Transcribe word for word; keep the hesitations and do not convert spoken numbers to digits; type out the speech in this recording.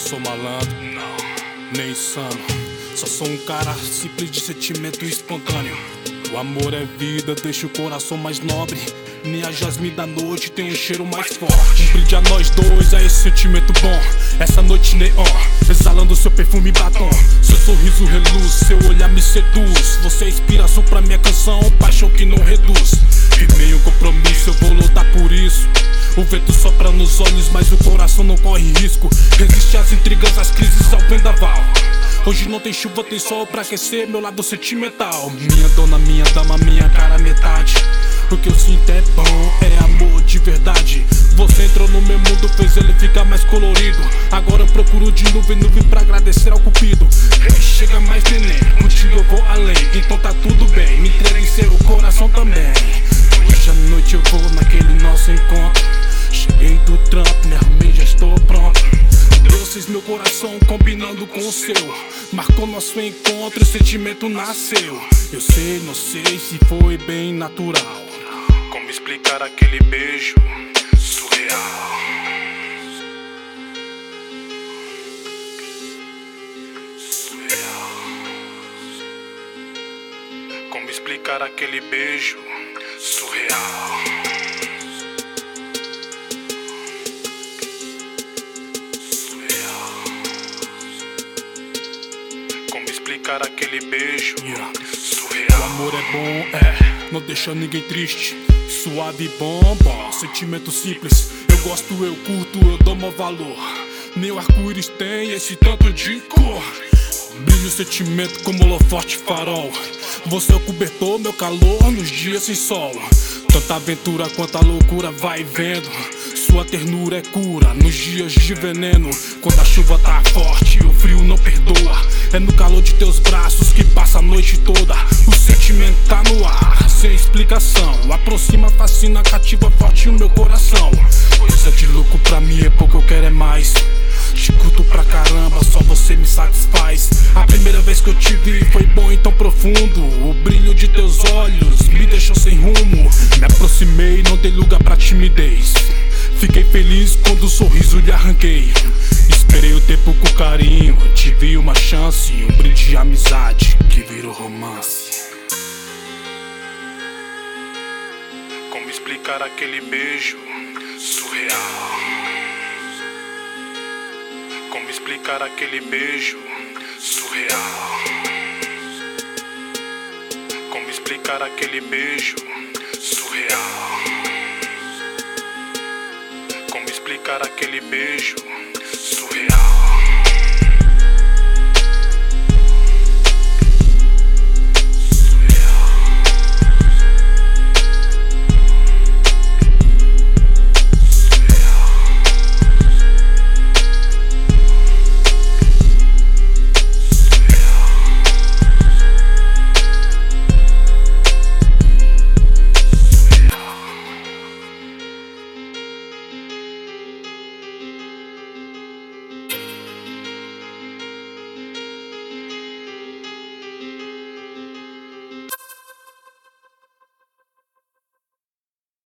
sou malandro, não, nem insano. Só sou um cara simples de sentimento espontâneo. O amor é vida, deixa o coração mais nobre. Nem a jasmim da noite tem um cheiro mais forte. Um brinde a nós dois, a esse sentimento bom. Essa noite neon, exalando seu perfume e batom. Seu sorriso reluz, seu olhar me seduz. Você é inspiração pra minha canção, paixão que não reduz. Firmei um compromisso, eu vou lutar por isso. O vento sopra nos olhos, mas o coração não corre risco. Resiste às intrigas, às crises, ao vendaval. Hoje não tem chuva, tem sol pra aquecer meu lado sentimental. Minha dona, minha dama, minha cara metade. O que eu sinto é bom, é amor de verdade. Você entrou no meu mundo, fez ele ficar mais colorido. Agora eu procuro de nuvem, nuvem pra agradecer ao cupido. Hey, chega mais neném, contigo eu vou além. Então tá tudo bem, me entrega em seu coração também. Hoje à noite eu vou naquele nosso encontro. Cheguei do trampo, me arrumei, já estou pronto. Doces meu coração combinando com o seu. Marcou nosso encontro e o sentimento nasceu. Eu sei, não sei se foi bem natural. Como explicar aquele beijo surreal? Surreal. Como explicar aquele beijo surreal? Explicar aquele beijo yeah. Surreal. O amor é bom, é, não deixa ninguém triste. Suave e bom, bom, sentimento simples. Eu gosto, eu curto, eu dou maior valor. Nem o arco-íris tem esse tanto de cor. Brilho sentimento como holofote farol. Você é o cobertor, meu calor nos dias sem sol. Tanta aventura quanto a loucura vai vendo. Sua ternura é cura nos dias de veneno. Quando a chuva tá forte, o frio não perdoa. É no calor de teus braços que passa a noite toda. O sentimento tá no ar, sem explicação. Aproxima, fascina, cativa forte o meu coração. Coisa de louco pra mim é pouco, eu quero é mais. Te curto pra caramba, só você me satisfaz. A primeira vez que eu te vi foi bom e tão profundo. O brilho de teus olhos me deixou sem rumo. Me aproximei, não dei lugar pra timidez. Fiquei feliz quando o sorriso lhe arranquei. Esperei o tempo com carinho, tive uma chance. Um brinde de amizade que virou romance. Como explicar aquele beijo surreal? Como explicar aquele beijo surreal? Como explicar aquele beijo surreal? Como explicar aquele beijo